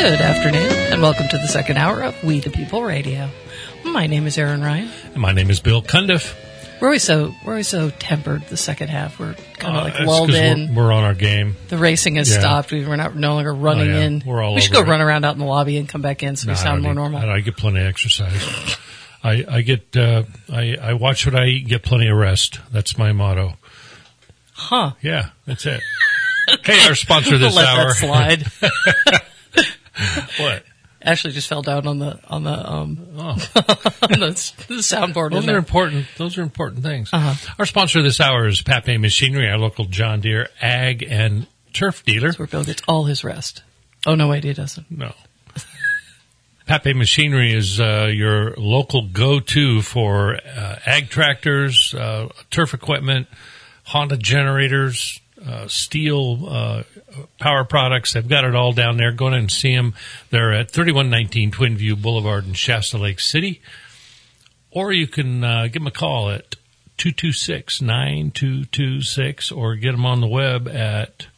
Good afternoon, and welcome to the second hour of We the People Radio. My name is Aaron Ryan. And my name is Bill Cundiff. We're always so tempered the second half. We're kind of lulled in. We're on our game. The racing has stopped. We're no longer running in. We're all we should go run around out in the lobby and come back in so we sound more normal. I get plenty of exercise. I watch what I eat and get plenty of rest. That's my motto. Huh. Yeah, that's it. Hey, our sponsor this Let hour. That slide. What? Ashley just fell down on the on the soundboard. Those are important. Those are important things. Uh-huh. Our sponsor this hour is Pape Machinery, our local John Deere ag and turf dealer. That's where Bill gets all his rest. Oh no, wait, he doesn't. No. Pape Machinery is your local go-to for ag tractors, turf equipment, Honda generators, steel power products. They've got it all down there. Go in and see them. They're at 3119 Twin View Boulevard in Shasta Lake City. Or you can give them a call at 226-9226 or get them on the web at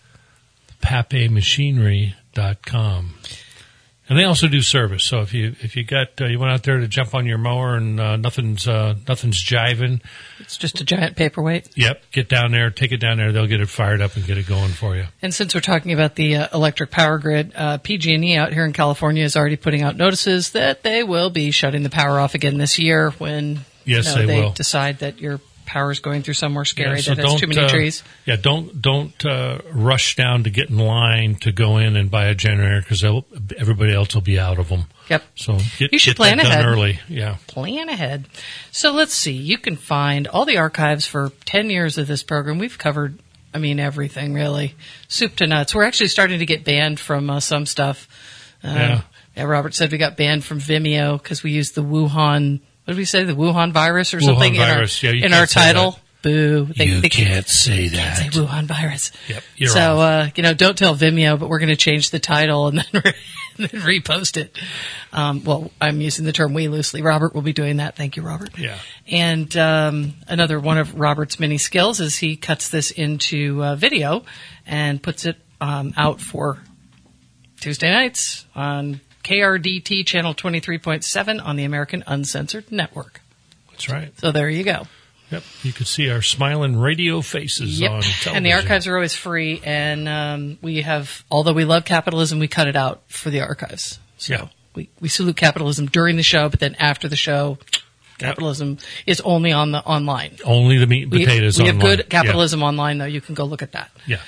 papemachinery.com. And they also do service. So if you got you went out there to jump on your mower and nothing's jiving, it's just a giant paperweight. Yep, get down there, take it down there. They'll get it fired up and get it going for you. And since we're talking about the electric power grid, PG&E out here in California is already putting out notices that they will be shutting the power off again this year when they will decide that your power is going through somewhere scary that has too many trees. Yeah, don't rush down to get in line to go in and buy a generator because everybody else will be out of them. Yep. So you should get plan that ahead. done early. Yeah. Plan ahead. So let's see. You can find all the archives for 10 years of this program. We've covered, everything really. Soup to nuts. We're actually starting to get banned from some stuff. Yeah, Robert said we got banned from Vimeo because we used the Wuhan. What did we say? The Wuhan virus or something in our title? Boo. They can't say that. Can't say Wuhan virus. Yep, you're off. Don't tell Vimeo, but we're going to change the title and then repost it. Well, I'm using the term we loosely. Robert will be doing that. Thank you, Robert. Yeah. And another one of Robert's many skills is he cuts this into video and puts it out for Tuesday nights on KRDT channel 23.7 on the American Uncensored Network. That's right. So there you go. Yep. You can see our smiling radio faces on television. And the archives are always free. And we have, although we love capitalism, we cut it out for the archives. So we salute capitalism during the show, but then after the show, capitalism is only on the online. Only the meat and potatoes online. We have good capitalism online, though. You can go look at that. Yeah.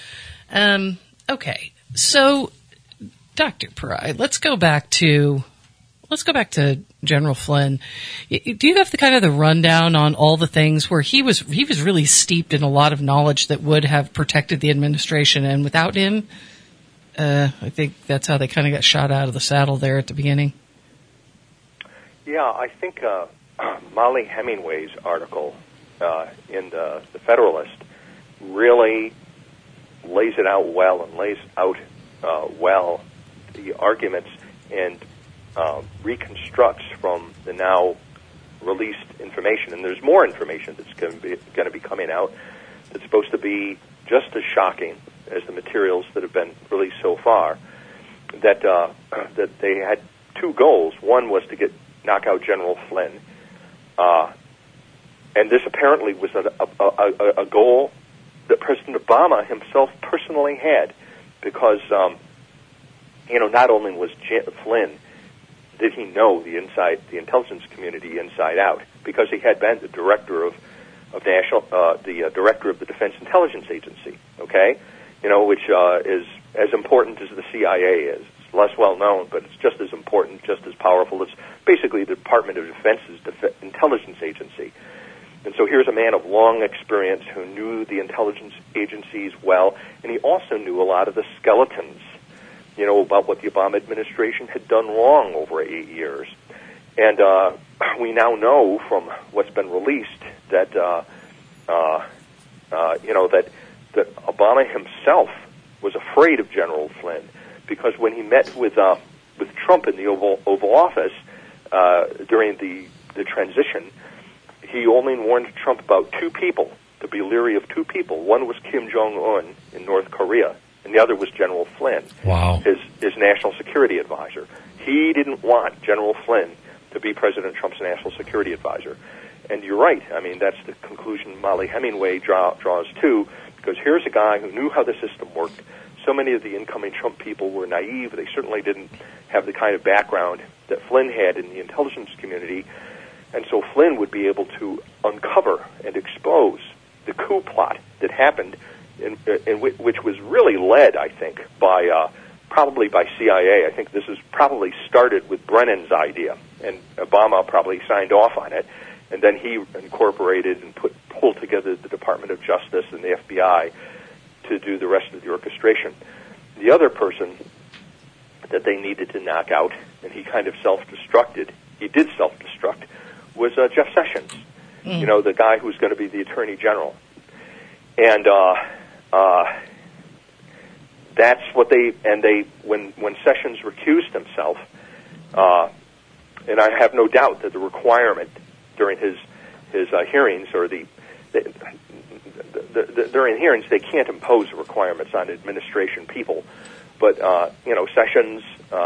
Okay. So, Dr. Pry, let's go back to General Flynn. Do you have the rundown on all the things where he was really steeped in a lot of knowledge that would have protected the administration, and without him, I think that's how they kind of got shot out of the saddle there at the beginning. Yeah, I think Molly Hemingway's article in the Federalist really lays it out well and lays out well the arguments and reconstructs from the now released information. And there's more information that's going to be coming out that's supposed to be just as shocking as the materials that have been released so far. That they had two goals. One was to knock out General Flynn, and this apparently was a goal that President Obama himself personally had, because not only was Flynn, did he know the intelligence community inside out, because he had been the director of director of the Defense Intelligence Agency. Okay, which is as important as the CIA is. It's less well known, but it's just as important, just as powerful. It's basically the Department of Defense's intelligence agency. And so here's a man of long experience who knew the intelligence agencies well, and he also knew a lot of the skeletons, about what the Obama administration had done wrong over 8 years. And we now know from what's been released that that Obama himself was afraid of General Flynn, because when he met with Trump in the Oval Office during the transition, he only warned Trump about two people, to be leery of two people. One was Kim Jong-un in North Korea, and the other was General Flynn, Wow. his national security advisor. He didn't want General Flynn to be President Trump's national security advisor. And you're right. I mean, that's the conclusion Molly Hemingway draws too, because here's a guy who knew how the system worked. So many of the incoming Trump people were naive. They certainly didn't have the kind of background that Flynn had in the intelligence community. And so Flynn would be able to uncover and expose the coup plot that happened, which was really led, I think, by probably by CIA. I think this is probably started with Brennan's idea, and Obama probably signed off on it. And then he incorporated and pulled together the Department of Justice and the FBI to do the rest of the orchestration. The other person that they needed to knock out, and he kind of self-destructed, he did self-destruct, was Jeff Sessions, you know, the guy who's going to be the Attorney General. And that's what when Sessions recused himself, and I have no doubt that the requirement during his hearings, or during hearings, they can't impose requirements on administration people, but you know, Sessions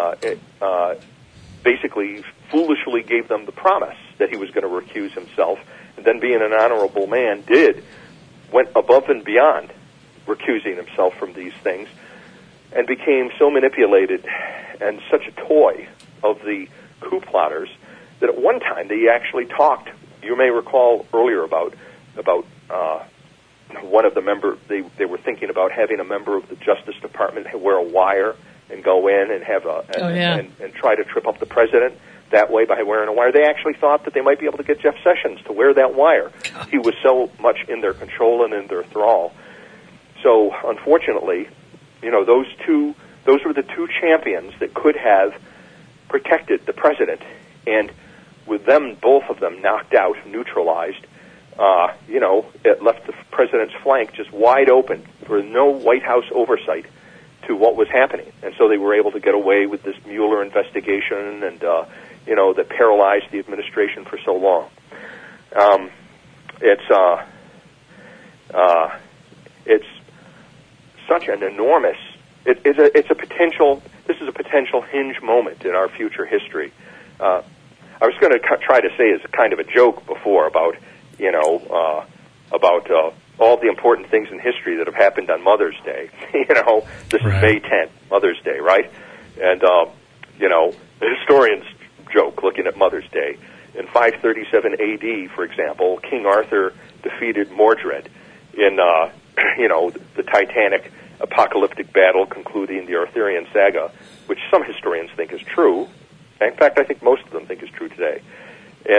basically foolishly gave them the promise that he was going to recuse himself, and then, being an honorable man, went above and beyond recusing himself from these things, and became so manipulated and such a toy of the coup plotters that at one time they actually talked. You may recall earlier about one of the members. They were thinking about having a member of the Justice Department wear a wire and go in and have and try to trip up the president that way by wearing a wire. They actually thought that they might be able to get Jeff Sessions to wear that wire. He was so much in their control and in their thrall. So unfortunately, you know, those were the two champions that could have protected the president, and with them, both of them knocked out, neutralized, you know, it left the president's flank just wide open for no White House oversight to what was happening. And so they were able to get away with this Mueller investigation, and, you know, that paralyzed the administration for so long. It's such an enormous, it's a potential, this is a potential hinge moment in our future history. I was going to try to say as a kind of a joke before about, you know, about all the important things in history that have happened on Mother's Day. You know, this is May 10th, Mother's Day, right? And, you know, the historians joke looking at Mother's Day. In 537 AD, for example, King Arthur defeated Mordred in, you know, the Titanic apocalyptic battle concluding the Arthurian saga, which some historians think is true. In fact, I think most of them think is true today. In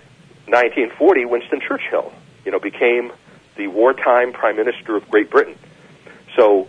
1940, Winston Churchill, you know, became the wartime Prime Minister of Great Britain. So,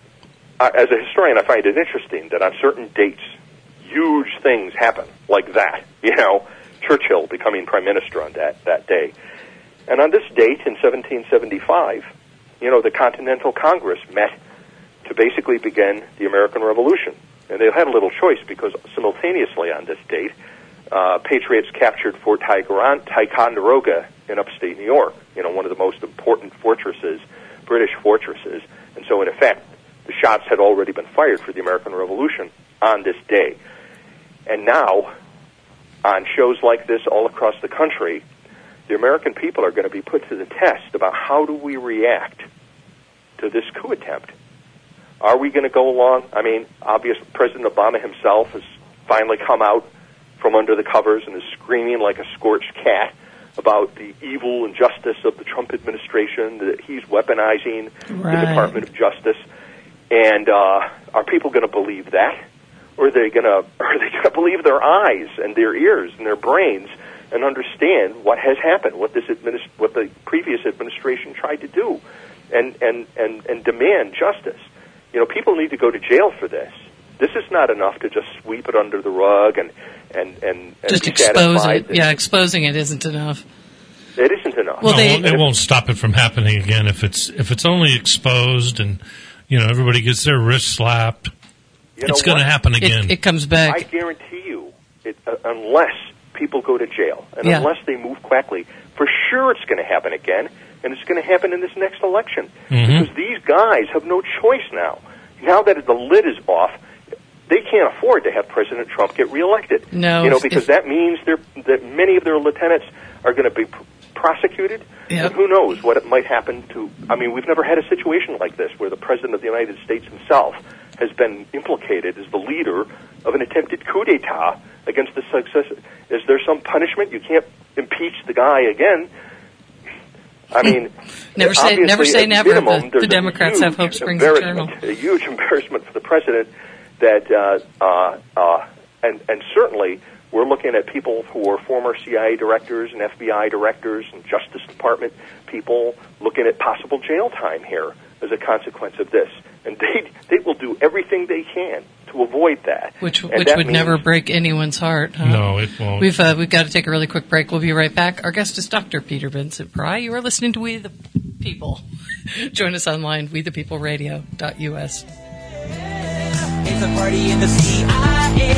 as a historian, I find it interesting that on certain dates, huge things happen like that. You know, Churchill becoming Prime Minister on that day. And on this date in 1775, you know, the Continental Congress met to basically begin the American Revolution. And they had a little choice because simultaneously on this date, Patriots captured Fort Ticonderoga in upstate New York, you know, one of the most important fortresses, British fortresses. And so, in effect, the shots had already been fired for the American Revolution on this day. And now, on shows like this all across the country, the American people are going to be put to the test about how do we react to this coup attempt. Are we going to go along? I mean, obviously, President Obama himself has finally come out from under the covers and is screaming like a scorched cat about the evil injustice of the Trump administration, that he's weaponizing the Department of Justice. And are people going to believe that? Or are they going to believe their eyes and their ears and their brains and understand what has happened, what the previous administration tried to do, and demand justice? You know, people need to go to jail for this. This is not enough to just sweep it under the rug and just expose it. Yeah, exposing it isn't enough. It isn't enough. Well, it won't stop it from happening again if it's only exposed and, you know, everybody gets their wrist slapped. It's going to happen again. It comes back. I guarantee you, unless people go to jail and unless they move quickly, for sure it's going to happen again, and it's going to happen in this next election because these guys have no choice now. now that the lid is off, they can't afford to have President Trump get reelected. No, because that means that many of their lieutenants are going to be prosecuted. Yep. And who knows what it might happen to. I mean, we've never had a situation like this where the President of the United States himself has been implicated as the leader of an attempted coup d'etat against the success. Is there some punishment? You can't impeach the guy again. I mean, never say never. Minimum, the Democrats have Hope Springs Eternal. A huge embarrassment for the president that, and certainly we're looking at people who are former CIA directors and FBI directors and Justice Department people looking at possible jail time here as a consequence of this. And they will do everything they can to avoid that. Which would never break anyone's heart. Huh? No, it won't. We've got to take a really quick break. We'll be right back. Our guest is Dr. Peter Vincent Pry. You are listening to We the People. Join us online, wethepeopleradio.us. It's a party in the CIA.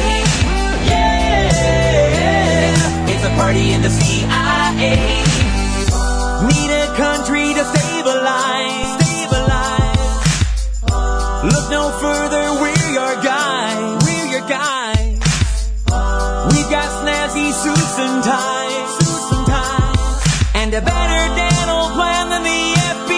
Yeah. It's a party in the CIA. Need a country to stabilize. Look no further, we're your guys. We're your guys. We've got snazzy suits and ties. And a better dental plan than the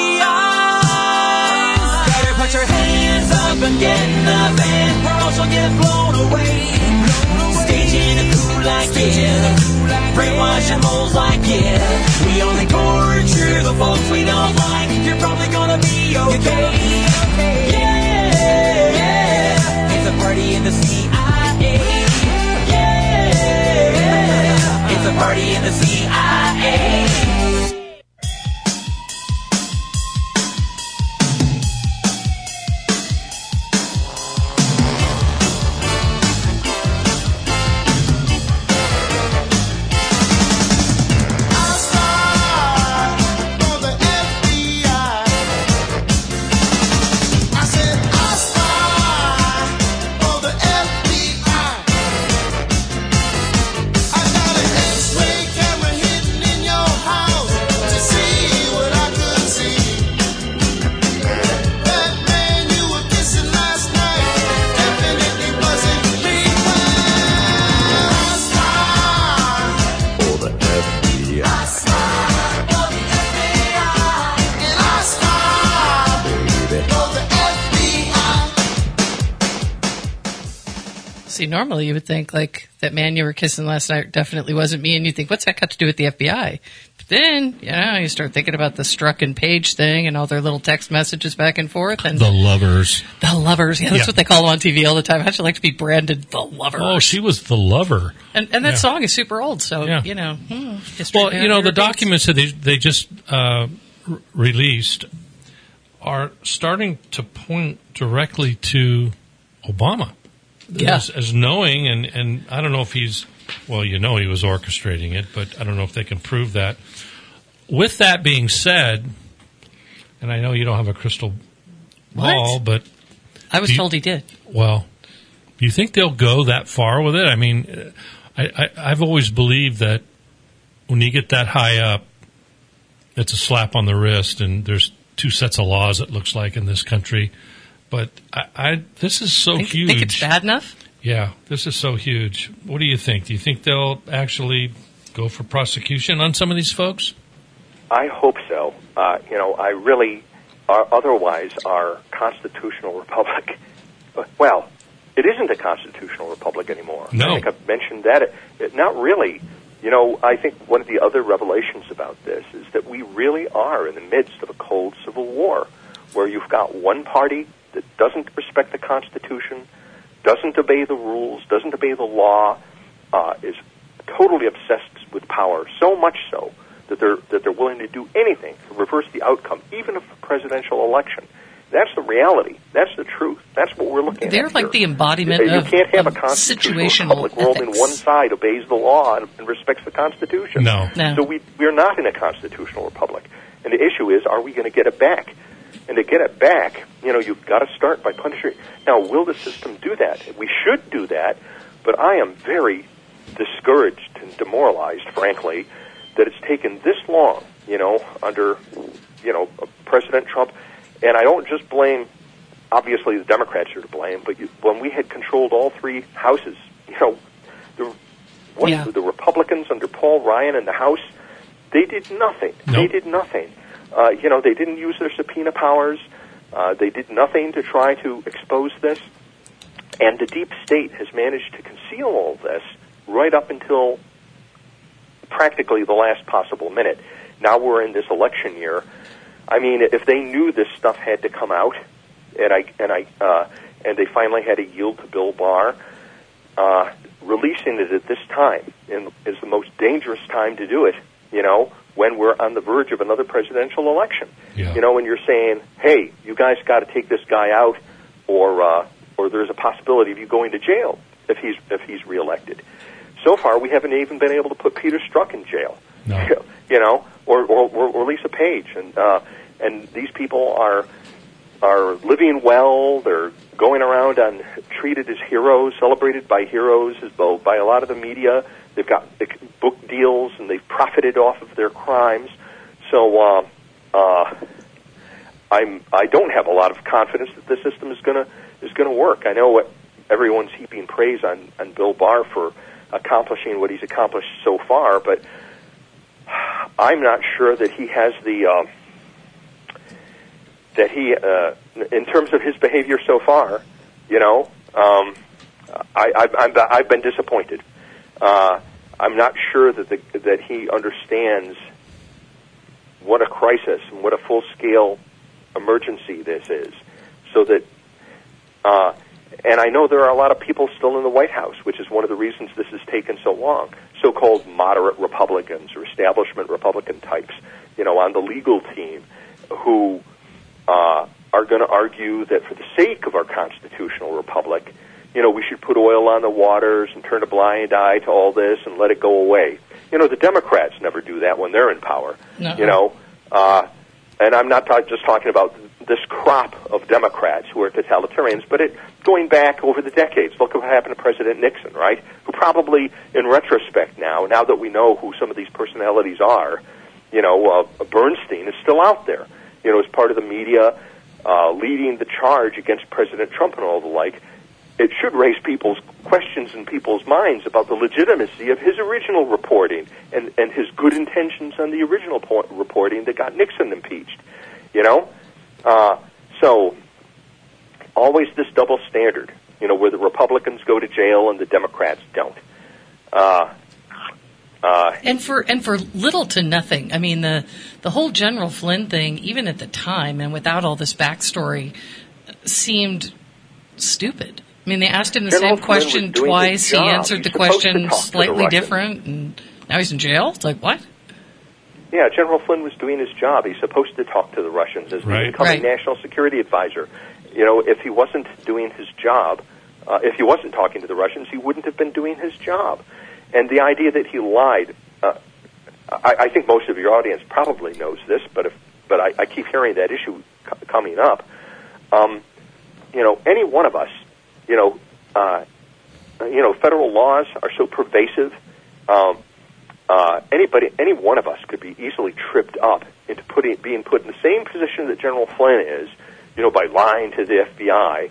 FBI. Better put your hands up and get in the van, or else you'll get blown away. Staging a coup like yeah. Brainwashing moles like yeah. We only torture the folks we don't like. You're probably gonna be okay. Yeah, it's a party in the CIA. Yeah, it's a party in the CIA. See, normally you would think, like, that man you were kissing last night definitely wasn't me, and you think, what's that got to do with the FBI? But then, you start thinking about the Strzok and Page thing and all their little text messages back and forth. And the lovers. The lovers. Yeah, that's what they call them on TV all the time. How'd you like to be branded the lovers? Oh, she was the lover. And that song is super old, so, history. Well, the documents that they just released are starting to point directly to Obama. Yeah. As knowing, and I don't know if he was orchestrating it, but I don't know if they can prove that. With that being said, and I know you don't have a crystal ball, but... I was told he did. Well, do you think they'll go that far with it? I mean, I've always believed that when you get that high up, it's a slap on the wrist, and there's two sets of laws, it looks like, in this country. But this is so huge. Think it's bad enough? Yeah, this is so huge. What do you think? Do you think they'll actually go for prosecution on some of these folks? I hope so. I really, otherwise, our constitutional republic, well, it isn't a constitutional republic anymore. No. I think I've mentioned that. Not really. I think one of the other revelations about this is that we really are in the midst of a cold civil war, where you've got one party that doesn't respect the Constitution, doesn't obey the rules, doesn't obey the law, is totally obsessed with power, so much so that they're willing to do anything to reverse the outcome, even of the presidential election. That's the reality. That's the truth. That's what we're looking at. They're like the embodiment you of can't have a constitutional republic where only one side obeys the law and respects the Constitution. No. So we're not in a constitutional republic. And the issue is, are we going to get it back? And to get it back, you've got to start by punishing. Now, will the system do that? We should do that, but I am very discouraged and demoralized, frankly, that it's taken this long, under, President Trump. And I don't just blame obviously the Democrats are to blame, but when we had controlled all three houses, the Republicans under Paul Ryan in the House, they did nothing. Nope. They did nothing. They didn't use their subpoena powers. They did nothing to try to expose this. And the deep state has managed to conceal all this right up until practically the last possible minute. Now we're in this election year. I mean, if they knew this stuff had to come out, and they finally had to yield to Bill Barr, releasing it at this time is the most dangerous time to do it, when we're on the verge of another presidential election. Yeah. When you're saying, hey, you guys got to take this guy out, or there's a possibility of you going to jail if he's reelected. So far, we haven't even been able to put Peter Strzok in jail, No. or Lisa Page, and these people are living well. They're going around treated as heroes, celebrated by heroes, as though by a lot of the media. They've got book deals and they've profited off of their crimes. So I don't have a lot of confidence that the system is going to work. I know what everyone's heaping praise on Bill Barr for accomplishing what he's accomplished so far, but I'm not sure that he has in terms of his behavior so far, I've been disappointed. I'm not sure that he understands what a crisis and what a full-scale emergency this is. So that, and I know there are a lot of people still in the White House, which is one of the reasons this has taken so long. So-called moderate Republicans or establishment Republican types, on the legal team, who are going to argue that for the sake of our constitutional republic, we should put oil on the waters and turn a blind eye to all this and let it go away. The Democrats never do that when they're in power. No. And I'm not just talking about this crop of Democrats who are totalitarians, but going back over the decades. Look at what happened to President Nixon, right? Who probably, in retrospect now that we know who some of these personalities are, Bernstein is still out there, as part of the media, leading the charge against President Trump and all the like. It should raise people's questions in people's minds about the legitimacy of his original reporting and his good intentions on the original reporting that got Nixon impeached. So always this double standard, where the Republicans go to jail and the Democrats don't. And for little to nothing. I mean, the whole General Flynn thing, even at the time and without all this backstory, seemed stupid. I mean, they asked him the General same Flynn question was doing twice. his He job. answered He's the supposed to question talk to the slightly Russians. different, and now he's in jail? It's like, what? Yeah, General Flynn was doing his job. He's supposed to talk to the Russians as the Right. incoming national security advisor. If he wasn't doing his job, if he wasn't talking to the Russians, he wouldn't have been doing his job. And the idea that he lied, I think most of your audience probably knows this, but I keep hearing that issue coming up. Any one of us, federal laws are so pervasive. Any one of us could be easily tripped up into being put in the same position that General Flynn is, by lying to the FBI.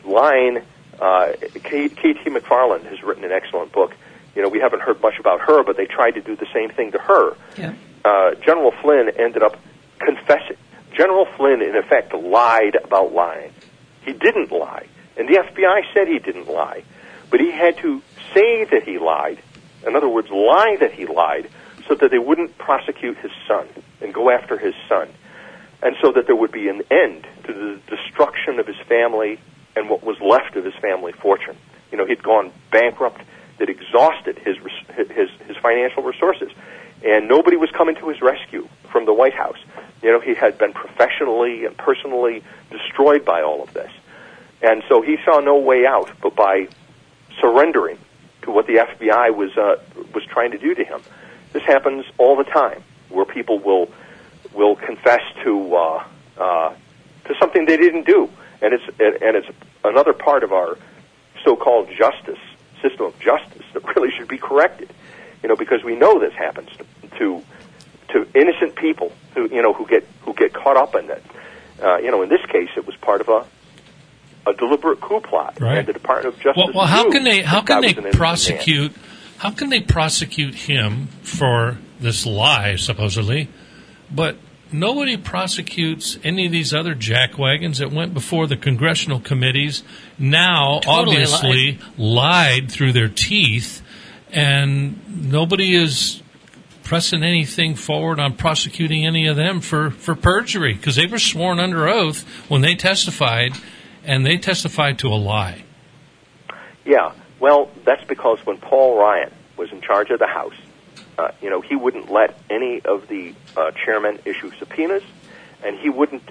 K.T. McFarland has written an excellent book. We haven't heard much about her, but they tried to do the same thing to her. Yeah. General Flynn ended up confessing. General Flynn, in effect, lied about lying. He didn't lie, and the FBI said he didn't lie, but he had to say that he lied. In other words, lie that he lied, so that they wouldn't prosecute his son and go after his son, and so that there would be an end to the destruction of his family and what was left of his family fortune. He'd gone bankrupt. That exhausted his financial resources, and nobody was coming to his rescue from the White House. He had been professionally and personally destroyed by all of this, and so he saw no way out but by surrendering to what the FBI was trying to do to him. This happens all the time, where people will confess to something they didn't do, and it's another part of our so-called system of justice that really should be corrected, because we know this happens to innocent people who get caught up in it. In this case, it was part of a deliberate coup plot, Right. and the Department of Justice. Well, how knew can they that was an innocent man. prosecute? How can they prosecute him for this lie, supposedly, but nobody prosecutes any of these other jackwagons that went before the congressional committees, now Totally obviously lied through their teeth, and nobody is pressing anything forward on prosecuting any of them for perjury, because they were sworn under oath when they testified, and they testified to a lie. Yeah, well, that's because when Paul Ryan was in charge of the House, he wouldn't let any of the chairmen issue subpoenas, and he wouldn't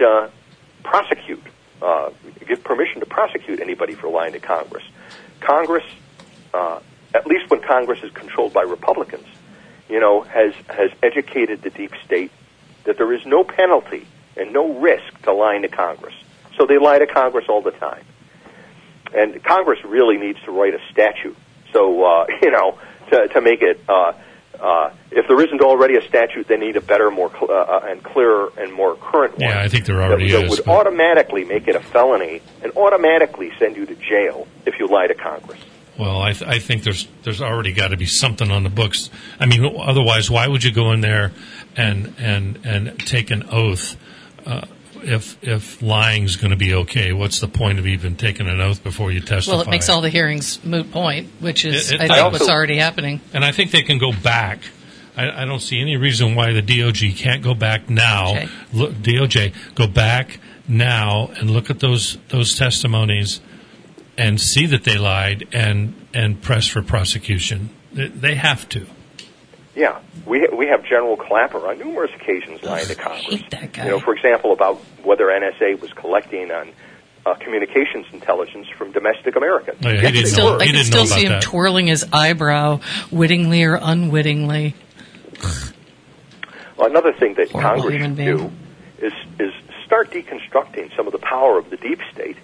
give permission to prosecute anybody for lying to Congress. Congress, at least when Congress is controlled by Republicans, has educated the deep state that there is no penalty and no risk to lying to Congress. So they lie to Congress all the time. And Congress really needs to write a statute. So, to make it, if there isn't already a statute, they need a better, more and clearer and more current one. Yeah, I think there already that is. would automatically make it a felony and automatically send you to jail if you lie to Congress. Well, I think there's already got to be something on the books. I mean, otherwise, why would you go in there and take an oath if lying's going to be okay? What's the point of even taking an oath before you testify? Well, it makes all the hearings moot point, which is, I I think, what's already happening. And I think they can go back. I don't see any reason why the DOJ can't go back now. Okay. Look, DOJ, go back now and look at those testimonies and see that they lied and press for prosecution. They have to. Yeah, we have General Clapper on numerous occasions lying to Congress. I hate that guy. For example, about whether NSA was collecting on communications intelligence from domestic Americans. Oh, yeah, Yes, he didn't they know. were. I He can didn't still know see about him that. twirling his eyebrow, wittingly or unwittingly. Well, another thing that Horrible Congress human should do is start deconstructing some of the power of the deep state,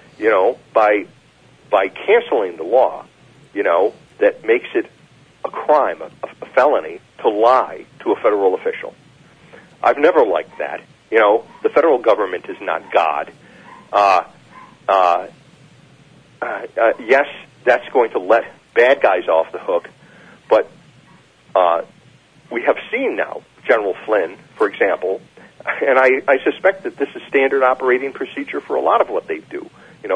by canceling the law, that makes it a crime, a felony, to lie to a federal official. I've never liked that. The federal government is not God. Yes, that's going to let bad guys off the hook, but we have seen now General Flynn, for example, and I suspect that this is standard operating procedure for a lot of what they do.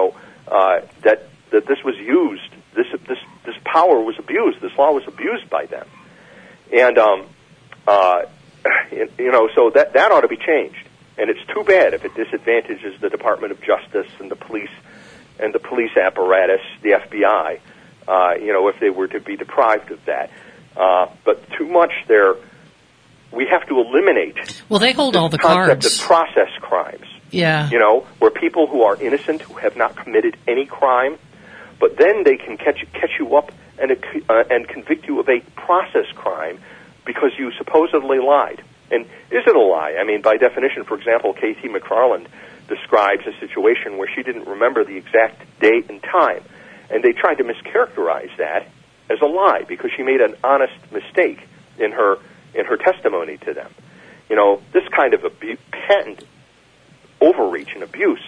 That this was used, this power was abused, this law was abused by them, and so that ought to be changed. And it's too bad if it disadvantages the Department of Justice and the police apparatus, the FBI, if they were to be deprived of that. But too much there. We have to eliminate. Well, they hold all the concept cards. of process crimes. Yeah. Where people who are innocent, who have not committed any crime, but then they can catch you up and convict you of a process crime because you supposedly lied. And is it a lie? I mean, by definition, for example, K.T. McFarland describes a situation where she didn't remember the exact date and time, and they tried to mischaracterize that as a lie because she made an honest mistake in her testimony to them. This kind of patent overreach and abuse.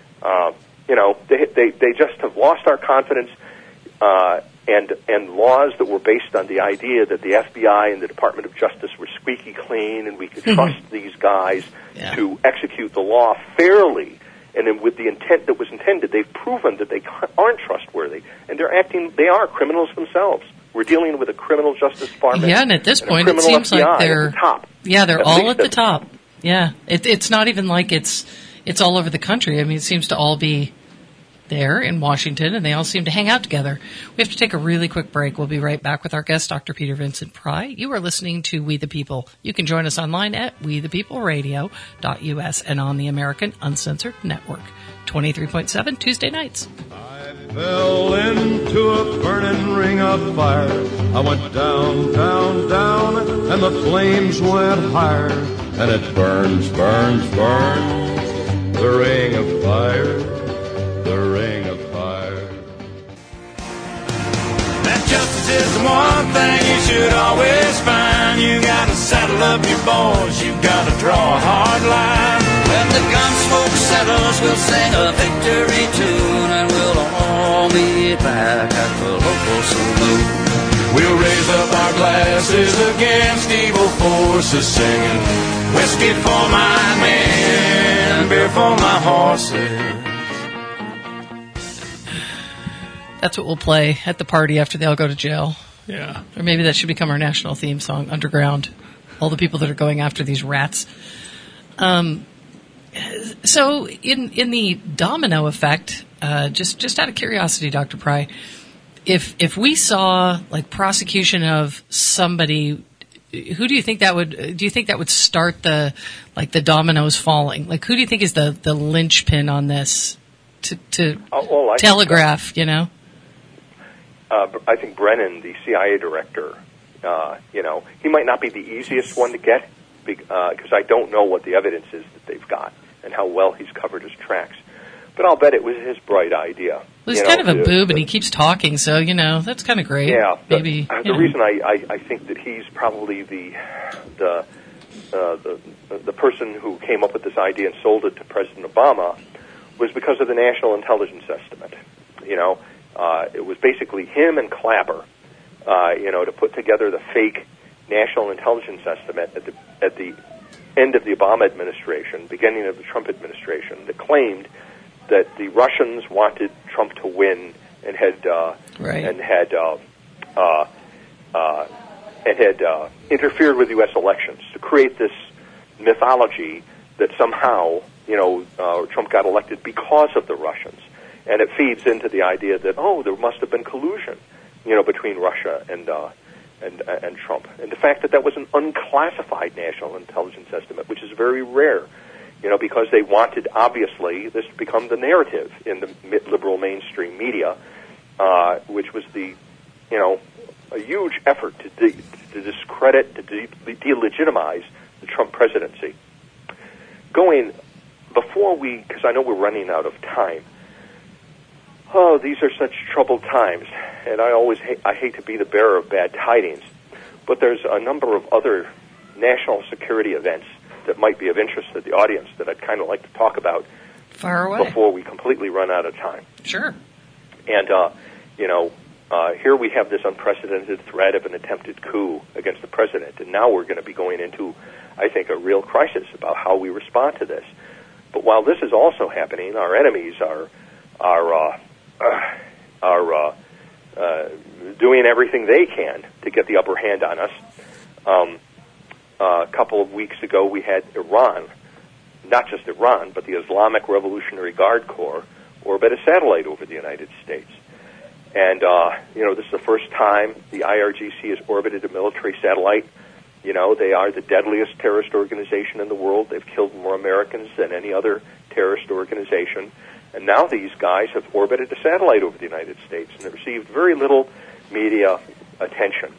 They just have lost our confidence, and laws that were based on the idea that the FBI and the Department of Justice were squeaky clean and we could trust these guys to execute the law fairly and then with the intent that was intended. They've proven that they aren't trustworthy, and they are criminals themselves. We're dealing with a criminal justice department. Yeah, and at this point, it criminal seems FBI like they're at the top. Yeah, they're At all least at the top. Yeah, it's not even like it's all over the country. I mean, it seems to all be there in Washington, and they all seem to hang out together. We have to take a really quick break. We'll be right back with our guest, Dr. Peter Vincent Pry. You are listening to We the People. You can join us online at wethepeopleradio.us and on the American Uncensored Network. 23.7 Tuesday nights. I fell into a burning ring of fire. I went down, down, down, and the flames went higher. And it burns, burns, burns, the ring of fire, the ring of fire. That justice is the one thing you should always find. You gotta saddle up your boys, you gotta draw a hard line. When the gun smoke settles, we'll sing a victory tune meet back at the local saloon. We'll raise up our glasses against evil forces, singing whiskey for my men, beer for my horses. That's what we'll play at the party after they all go to jail. Yeah. Or maybe that should become our national theme song, Underground. All the people that are going after these rats. So in the domino effect, just out of curiosity, Dr. Pry, if we saw like prosecution of somebody, who do you think that would start the dominoes falling? Like, who do you think is the linchpin on this to telegraph, you know? I think Brennan, the CIA director, he might not be the easiest one to get because I don't know what the evidence is that they've got and how well he's covered his tracks. But I'll bet it was his bright idea. Well, he's kind of a boob, and he keeps talking, so, that's kind of great. Yeah. Maybe, the reason I think that he's probably the person who came up with this idea and sold it to President Obama was because of the National Intelligence Estimate. It was basically him and Clapper, to put together the fake National Intelligence Estimate at the end of the Obama administration, beginning of the Trump administration, that claimed that the Russians wanted Trump to win and had interfered with U.S. elections to create this mythology that somehow Trump got elected because of the Russians. And it feeds into the idea that, there must have been collusion, between Russia and Trump. And the fact that was an unclassified National Intelligence Estimate, which is very rare, because they wanted, obviously, this to become the narrative in the liberal mainstream media, which was a huge effort to discredit, to delegitimize the Trump presidency. Because I know we're running out of time, these are such troubled times, and I hate to be the bearer of bad tidings, but there's a number of other national security events that might be of interest to the audience that I'd kind of like to talk about. Fire away. Before we completely run out of time. Sure. And, here we have this unprecedented threat of an attempted coup against the president, and now we're going to be going into, I think, a real crisis about how we respond to this. But while this is also happening, our enemies are doing everything they can to get the upper hand on us. A couple of weeks ago, we had Iran, not just Iran, but the Islamic Revolutionary Guard Corps, orbit a satellite over the United States. And, this is the first time the IRGC has orbited a military satellite. They are the deadliest terrorist organization in the world. They've killed more Americans than any other terrorist organization. And now these guys have orbited a satellite over the United States, and they've received very little media attention.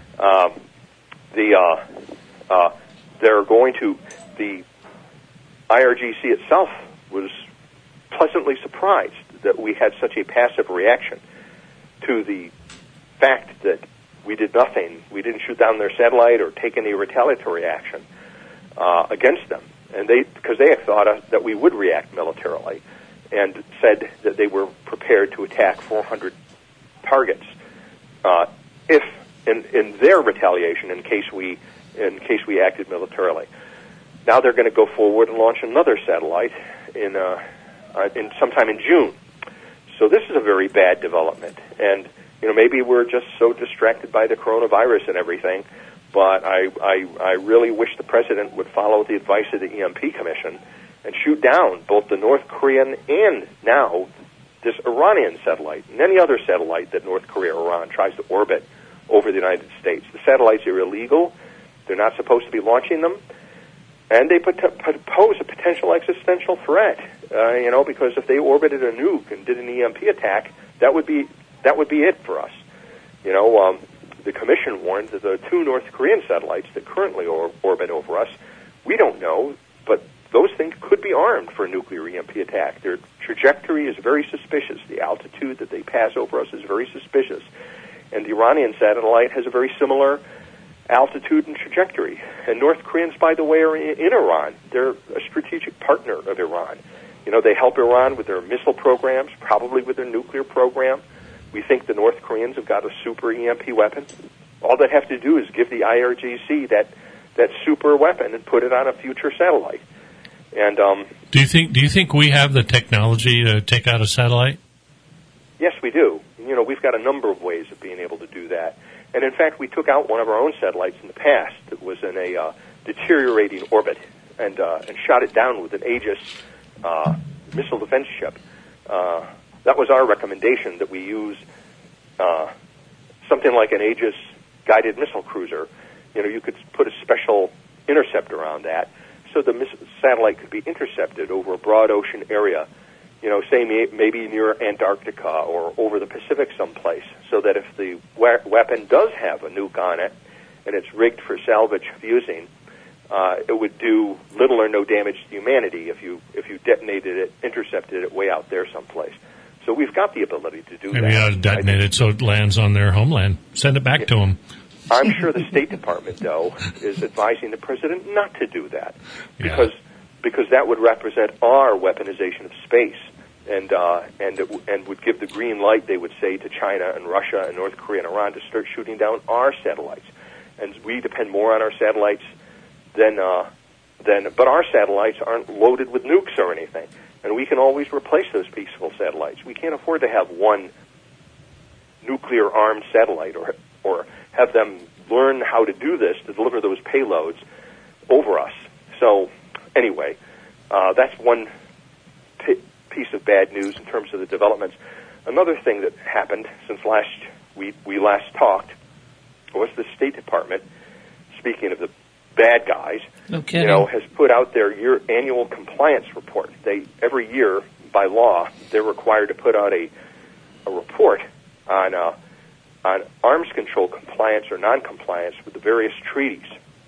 The IRGC itself was pleasantly surprised that we had such a passive reaction to the fact that we did nothing. We didn't shoot down their satellite or take any retaliatory action against them, and because they had thought that we would react militarily, and said that they were prepared to attack 400 targets if in their retaliation in case we acted militarily. Now they're going to go forward and launch another satellite in sometime in June. So this is a very bad development, and maybe we're just so distracted by the coronavirus and everything. But I really wish the president would follow the advice of the EMP Commission and shoot down both the North Korean and now this Iranian satellite and any other satellite that North Korea or Iran tries to orbit over the United States. The satellites are illegal. They're not supposed to be launching them. And they pose a potential existential threat, because if they orbited a nuke and did an EMP attack, that would be it for us. The Commission warned that the 2 North Korean satellites that currently orbit over us, we don't know, but those things could be armed for a nuclear EMP attack. Their trajectory is very suspicious. The altitude that they pass over us is very suspicious. And the Iranian satellite has a very similar altitude and trajectory. And North Koreans, by the way, are in Iran. They're a strategic partner of Iran. You know, they help Iran with their missile programs, probably with their nuclear program. We think the North Koreans have got a super EMP weapon. All they have to do is give the IRGC that super weapon and put it on a future satellite. And do you think we have the technology to take out a satellite? yes, we do. You know, we've got a number of ways of being able to do that. And in fact, we took out one of our own satellites in the past that was in a deteriorating orbit and shot it down with an Aegis missile defense ship. That was our recommendation, that we use something like an Aegis guided missile cruiser. You know, you could put a special interceptor on that so the satellite could be intercepted over a broad ocean area, you know, say maybe near Antarctica or over the Pacific someplace, so that if the weapon does have a nuke on it and it's rigged for salvage fusing, it would do little or no damage to humanity if you detonated it, intercepted it way out there someplace. So we've got the ability to do that. Maybe you ought to detonate it so it lands on their homeland. Send it back to them. I'm sure the State Department, though, is advising the president not to do that because that would represent our weaponization of space, and would give the green light, they would say, to China and Russia and North Korea and Iran to start shooting down our satellites. And we depend more on our satellites but our satellites aren't loaded with nukes or anything, and we can always replace those peaceful satellites. We can't afford to have one nuclear-armed satellite or have them learn how to do this, to deliver those payloads over us. So, anyway, that's one piece of bad news in terms of the developments. Another thing that happened since we last talked was the State Department, speaking of the bad guys, okay, you know, has put out their annual compliance report. Every year, by law, they're required to put out a report on arms control compliance or non-compliance with the various treaties.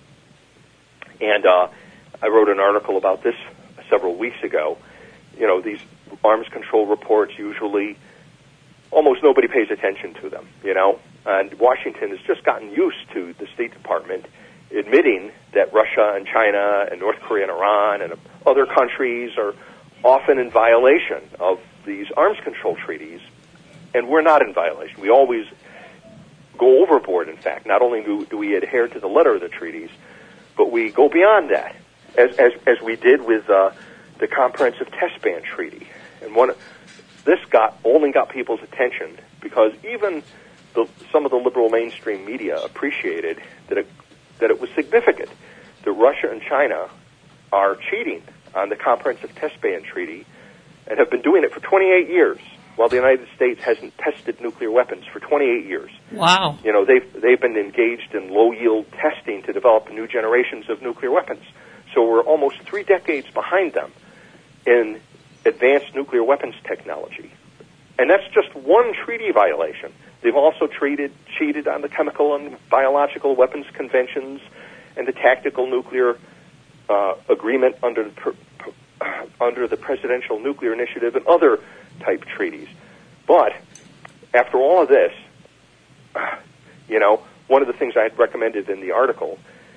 And I wrote an article about this several weeks ago. You know, these arms control reports, usually almost nobody pays attention to them, you know. And Washington has just gotten used to the State Department admitting that Russia and China and North Korea and Iran and other countries are often in violation of these arms control treaties, and we're not in violation. We always go overboard, in fact. Not only do we adhere to the letter of the treaties, but we go beyond that, as we did with the Comprehensive Test Ban Treaty. And this only got people's attention because even some of the liberal mainstream media appreciated that it was significant that Russia and China are cheating on the Comprehensive Test Ban Treaty and have been doing it for 28 years, while the United States hasn't tested nuclear weapons for 28 years. Wow. You know, they've been engaged in low-yield testing to develop new generations of nuclear weapons. So we're almost 3 decades behind them in advanced nuclear weapons technology. And that's just one treaty violation. They've also cheated on the chemical and biological weapons conventions and the tactical nuclear agreement under the Presidential Nuclear Initiative and other type treaties. But after all of this, you know, one of the things I had recommended in the article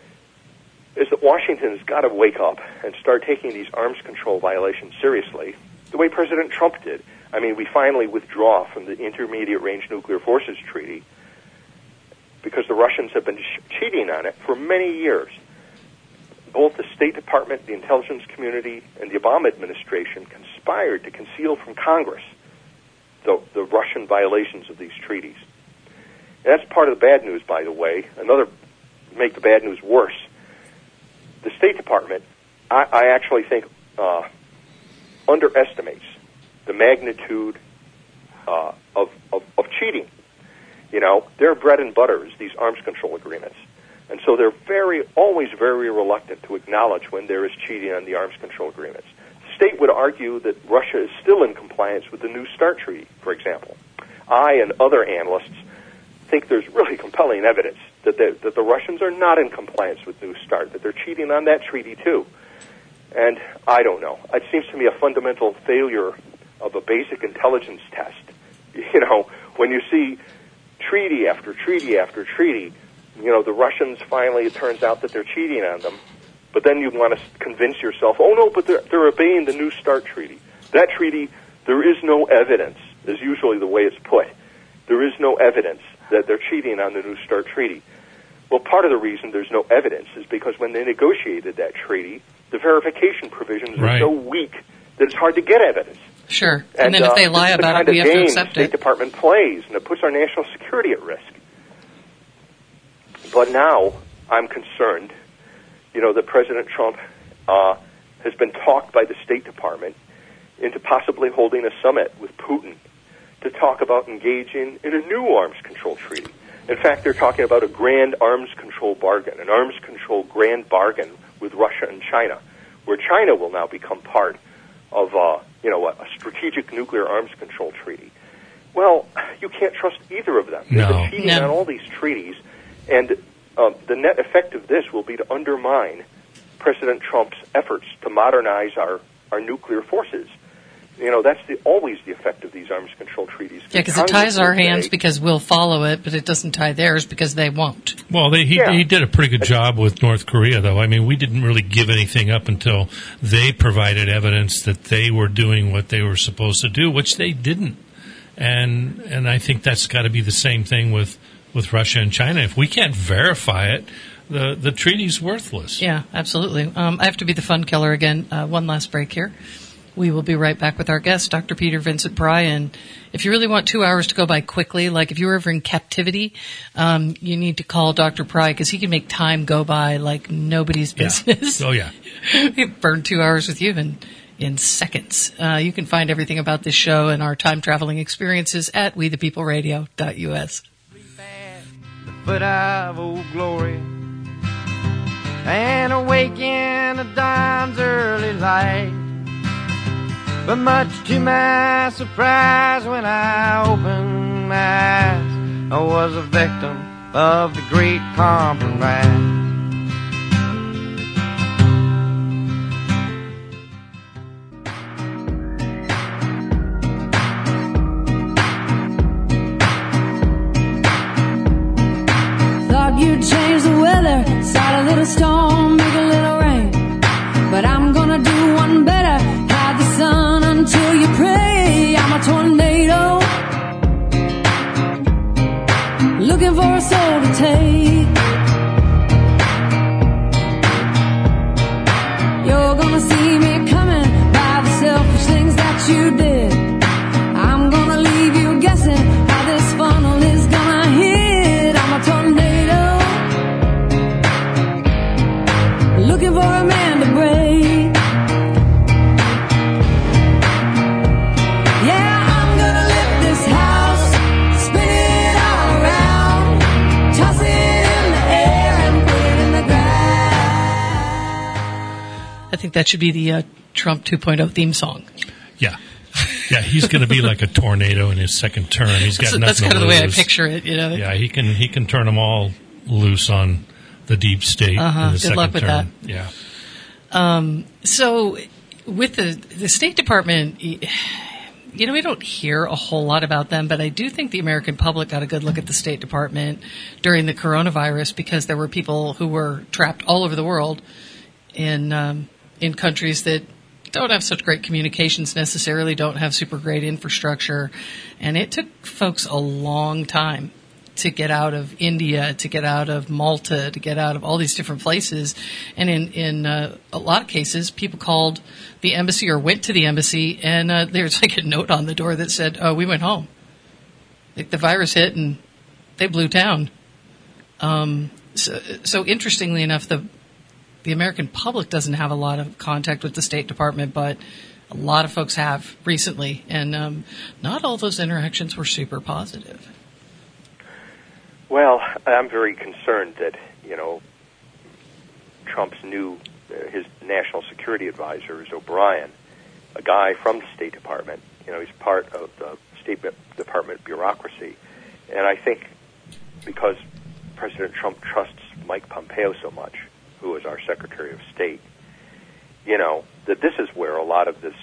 is that Washington's got to wake up and start taking these arms control violations seriously, the way President Trump did. I mean, we finally withdraw from the Intermediate Range Nuclear Forces Treaty because the Russians have been cheating on it for many years. Both the State Department, the intelligence community, and the Obama administration conspired to conceal from Congress the Russian violations of these treaties. And that's part of the bad news, by the way. Make the bad news worse. The State Department, I actually think, underestimates the magnitude of cheating. You know, their bread and butter is these arms control agreements. And so they're always very reluctant to acknowledge when there is cheating on the arms control agreements. The state would argue that Russia is still in compliance with the New START treaty, for example. I and other analysts think there's really compelling evidence that the Russians are not in compliance with New START, that they're cheating on that treaty too. And I don't know. It seems to me a fundamental failure of a basic intelligence test. You know, when you see treaty after treaty after treaty, you know, the Russians finally, it turns out that they're cheating on them. But then you want to convince yourself, oh no, but they're obeying the New START treaty. That treaty, there is no evidence, is usually the way it's put. There is no evidence that they're cheating on the New START treaty. Well, part of the reason there's no evidence is because when they negotiated that treaty, the verification provisions are so weak that it's hard to get evidence. Sure. And then if they lie about it, we have to accept it. The State Department plays, and it puts our national security at risk. But now I'm concerned, that President Trump has been talked by the State Department into possibly holding a summit with Putin to talk about engaging in a new arms control treaty. In fact, they're talking about a grand arms control bargain, an arms control grand bargain with Russia and China, where China will now become part of a strategic nuclear arms control treaty. Well, you can't trust either of them. They've been cheating on all these treaties, and the net effect of this will be to undermine President Trump's efforts to modernize our nuclear forces. That's always the effect of these arms control treaties. Yeah, because it ties our hands because we'll follow it, but it doesn't tie theirs because they won't. Well, he did a pretty good job with North Korea, though. I mean, we didn't really give anything up until they provided evidence that they were doing what they were supposed to do, which they didn't. And I think that's got to be the same thing with Russia and China. If we can't verify it, the treaty's worthless. Yeah, absolutely. I have to be the fun killer again. One last break here. We will be right back with our guest, Dr. Peter Vincent Pry. And if you really want 2 hours to go by quickly, like if you were ever in captivity, you need to call Dr. Pry because he can make time go by like nobody's business. Oh, yeah. He burned 2 hours with you in seconds. You can find everything about this show and our time-traveling experiences at wethepeopleradio.us. The foot of Old Glory and awaken the dawn's early light. But much to my surprise, when I opened my eyes, I was a victim of the Great Compromise. Thought you'd change the weather, start a little storm, make a little rain. But I'm gonna do one better, hide the sun until you pray. I'm a tornado, looking for a soul to take. You're gonna see me coming by the selfish things that you did. I'm gonna leave you guessing how this funnel is gonna hit. I'm a tornado, looking for a man to break. I think that should be the Trump 2.0 theme song. Yeah. Yeah, he's going to be like a tornado in his second term. He's got nothing That's kind to of the lose. way I picture it, Yeah, he can turn them all loose on the deep state in the Good second luck with term. that. Yeah. So with the State Department, we don't hear a whole lot about them, but I do think the American public got a good look at the State Department during the coronavirus because there were people who were trapped all over the world in countries that don't have such great communications necessarily, don't have super great infrastructure. And it took folks a long time to get out of India, to get out of Malta, to get out of all these different places. And in a lot of cases, people called the embassy or went to the embassy, and there's like a note on the door that said, "Oh, we went home. Like the virus hit, and they blew town." So interestingly enough, the American public doesn't have a lot of contact with the State Department, but a lot of folks have recently, and not all those interactions were super positive. Well, I'm very concerned that, Trump's his national security advisor is O'Brien, a guy from the State Department. He's part of the State Department bureaucracy. And I think because President Trump trusts Mike Pompeo so much, who is our Secretary of State, that this is where a lot of this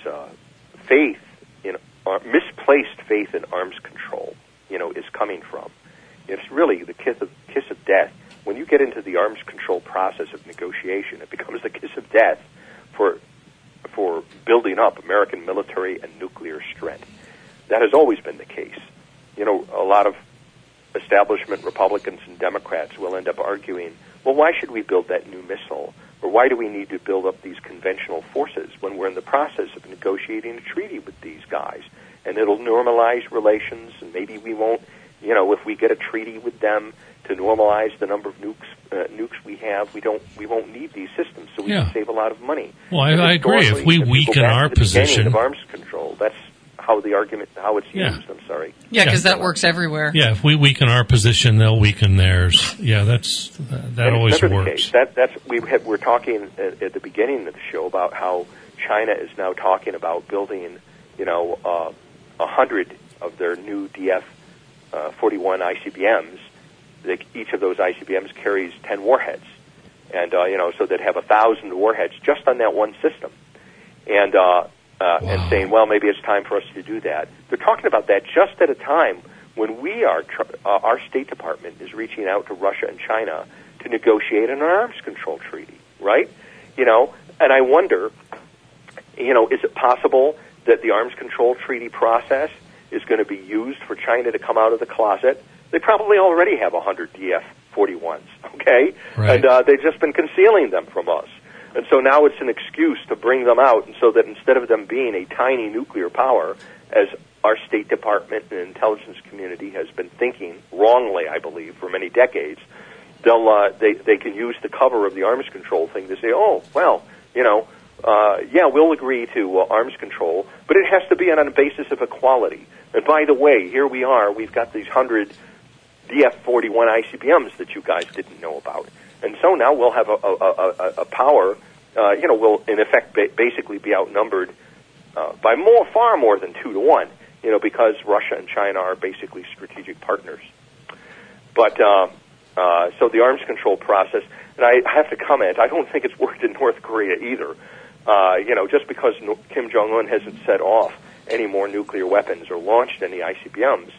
misplaced faith in arms control, is coming from. It's really the kiss of death. When you get into the arms control process of negotiation, it becomes the kiss of death for for building up American military and nuclear strength. That has always been the case. You know, a lot of establishment Republicans and Democrats will end up arguing, well, why should we build that new missile? Or why do we need to build up these conventional forces when we're in the process of negotiating a treaty with these guys? And it'll normalize relations, and maybe we won't, you know, if we get a treaty with them to normalize the number of nukes we have, we won't need these systems, so we can save a lot of money. Well, I agree. If we weaken our position of arms control, that's how it's used. I'm sorry. Yeah, because that works everywhere. Yeah, if we weaken our position, they'll weaken theirs. Yeah, that always works. We're talking at the beginning of the show about how China is now talking about building, 100 of their new DF-41 ICBMs. Each of those ICBMs carries 10 warheads, and so they'd have 1,000 warheads just on that one system, and saying, well, maybe it's time for us to do that. They're talking about that just at a time when our State Department is reaching out to Russia and China to negotiate an arms control treaty, right? And I wonder, is it possible that the arms control treaty process is going to be used for China to come out of the closet? They probably already have 100 DF-41s, okay? Right. And they've just been concealing them from us. And so now it's an excuse to bring them out, and so that instead of them being a tiny nuclear power, as our State Department and intelligence community has been thinking, wrongly, I believe, for many decades, they can use the cover of the arms control thing to say, oh, well, we'll agree to arms control, but it has to be on a basis of equality. And by the way, here we are, we've got these 100 DF-41 ICBMs that you guys didn't know about. And so now we'll have a power, we'll in effect basically be outnumbered by far more than 2 to 1, because Russia and China are basically strategic partners. But so the arms control process, and I have to comment, I don't think it's worked in North Korea either. Just because Kim Jong-un hasn't set off any more nuclear weapons or launched any ICBMs,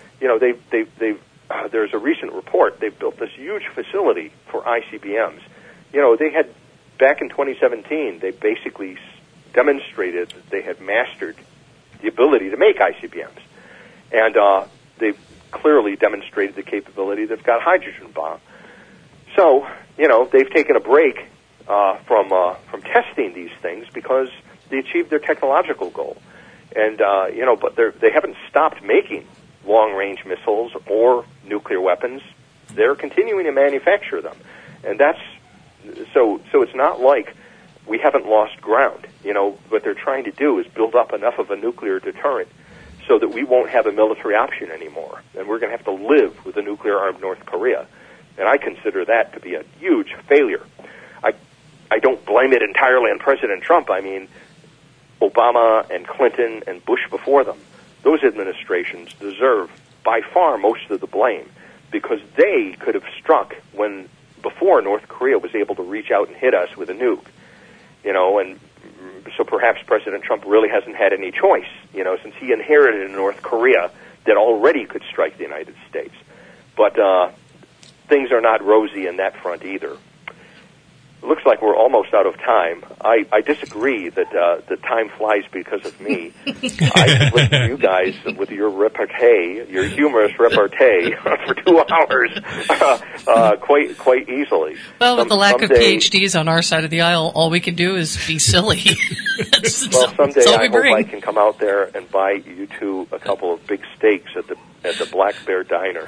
there's a recent report. They've built this huge facility for ICBMs. They had, back in 2017, they basically demonstrated that they had mastered the ability to make ICBMs. And they've clearly demonstrated the capability. They've got hydrogen bomb. So, they've taken a break from testing these things because they achieved their technological goal. And, but they haven't stopped making long-range missiles or nuclear weapons. They're continuing to manufacture them. And so it's not like we haven't lost ground. What they're trying to do is build up enough of a nuclear deterrent so that we won't have a military option anymore. And we're going to have to live with a nuclear-armed North Korea. And I consider that to be a huge failure. I don't blame it entirely on President Trump. I mean, Obama and Clinton and Bush before them, those administrations deserve by far most of the blame because they could have struck before North Korea was able to reach out and hit us with a nuke. And so perhaps President Trump really hasn't had any choice, since he inherited a North Korea that already could strike the United States. But things are not rosy in that front either. It looks like we're almost out of time. I disagree that the time flies because of me. I listened to you guys with your repartee, your humorous repartee, for 2 hours quite easily. Well, with the lack of PhDs on our side of the aisle, all we can do is be silly. Someday I hope I can come out there and buy you two a couple of big steaks at the Black Bear Diner.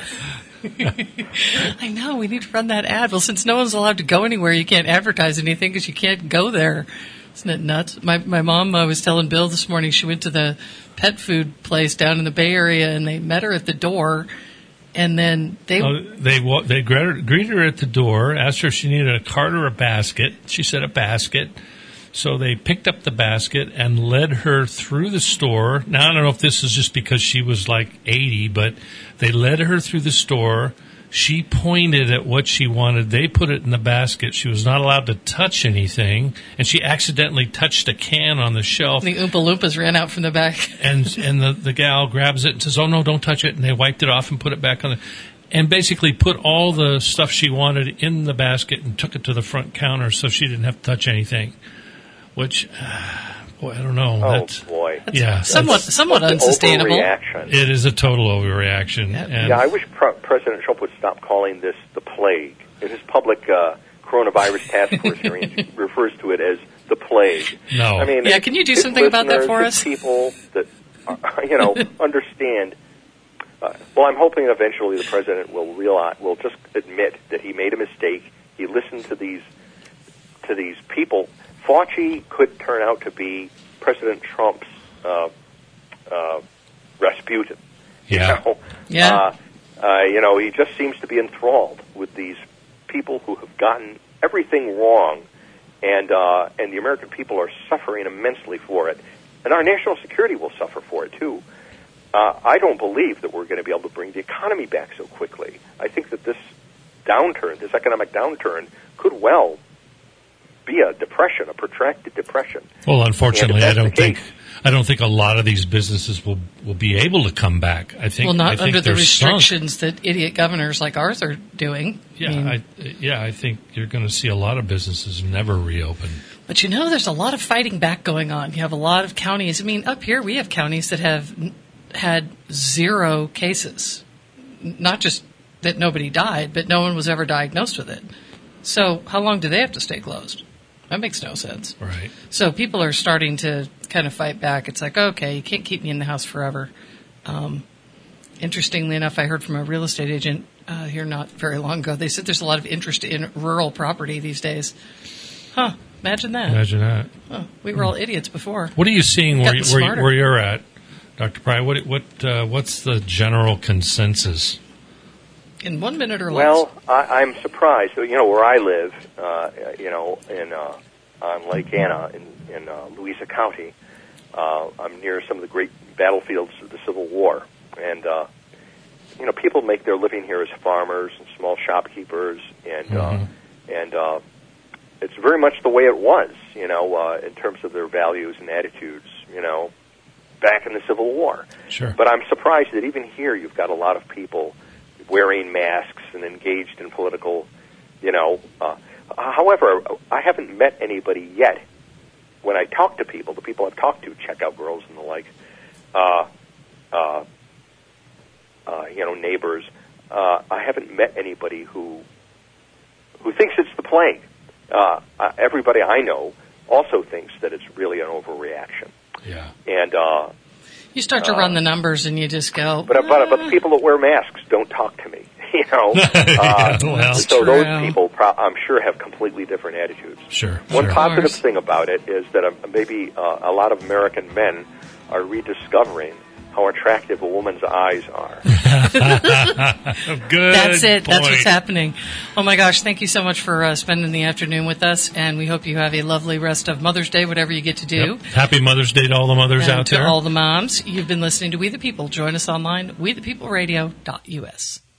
I know, we need to run that ad. Well, since no one's allowed to go anywhere, you can't advertise anything because you can't go there. Isn't it nuts? My mom was telling Bill this morning she went to the pet food place down in the Bay Area and they met her at the door, and then they greeted her at the door, asked her if she needed a cart or a basket. She said a basket. So they picked up the basket and led her through the store. Now, I don't know if this is just because she was like 80, but they led her through the store. She pointed at what she wanted. They put it in the basket. She was not allowed to touch anything, and she accidentally touched a can on the shelf. The Oompa Loompas ran out from the back. And the gal grabs it and says, oh, no, don't touch it. And they wiped it off and put it back on and basically put all the stuff she wanted in the basket and took it to the front counter so she didn't have to touch anything. which, boy, I don't know. Oh, That's, boy. yeah, Somewhat unsustainable. Overreaction. it is a total overreaction. And Yeah, I wish President Trump would stop calling this the plague. In his public coronavirus task force hearing, he refers to it as the plague. No. I mean, Yeah, can you do his something about that listeners, for his us? people that understand. Well, I'm hoping eventually the president will just admit that he made a mistake. He listened to these people. Fauci could turn out to be President Trump's Rasputin. yeah. Yeah. He just seems to be enthralled with these people who have gotten everything wrong, and the American people are suffering immensely for it, and our national security will suffer for it too. I don't believe that we're going to be able to bring the economy back so quickly. I think that this economic downturn, could well be a depression, a protracted depression. Well, unfortunately, And if that's the I don't think a lot of these businesses will be able to come back. I think, Well, not I think under the they're sunk. restrictions that idiot governors like ours are doing. Yeah, I think you're going to see a lot of businesses never reopen. But there's a lot of fighting back going on. You have a lot of counties. I mean, up here we have counties that have had 0 cases. Not just that nobody died, but no one was ever diagnosed with it. So how long do they have to stay closed? That makes no sense. Right. So people are starting to kind of fight back. It's like, okay, you can't keep me in the house forever. Interestingly enough, I heard from a real estate agent here not very long ago. They said there's a lot of interest in rural property these days. Huh, imagine that. Imagine that. Huh, we were all idiots before. What are you seeing Gotten smarter. where you're at, Dr. Pry? What's the general consensus? In 1 minute or less. Well, I'm surprised. So, where I live, on Lake Anna in Louisa County, I'm near some of the great battlefields of the Civil War, and people make their living here as farmers and small shopkeepers, and it's very much the way it was, in terms of their values and attitudes, back in the Civil War. Sure. But I'm surprised that even here you've got a lot of people wearing masks and engaged in political, however, I haven't met anybody yet. When I talk to people, the people I've talked to, checkout girls and the like, neighbors, I haven't met anybody who thinks it's the plague. Everybody I know also thinks that it's really an overreaction. Yeah. And you start to run the numbers and you just go. But the people that wear masks don't talk to me. Well, so those people, I'm sure, have completely different attitudes. Sure. One sure. positive thing about it is that maybe a lot of American men are rediscovering how attractive a woman's eyes are. Good. That's it. Point. That's what's happening. Oh my gosh! Thank you so much for spending the afternoon with us, and we hope you have a lovely rest of Mother's Day, whatever you get to do. Yep. Happy Mother's Day to all the mothers And out to there. all the moms. You've been listening to We the People. Join us online, wethepeopleradio.us.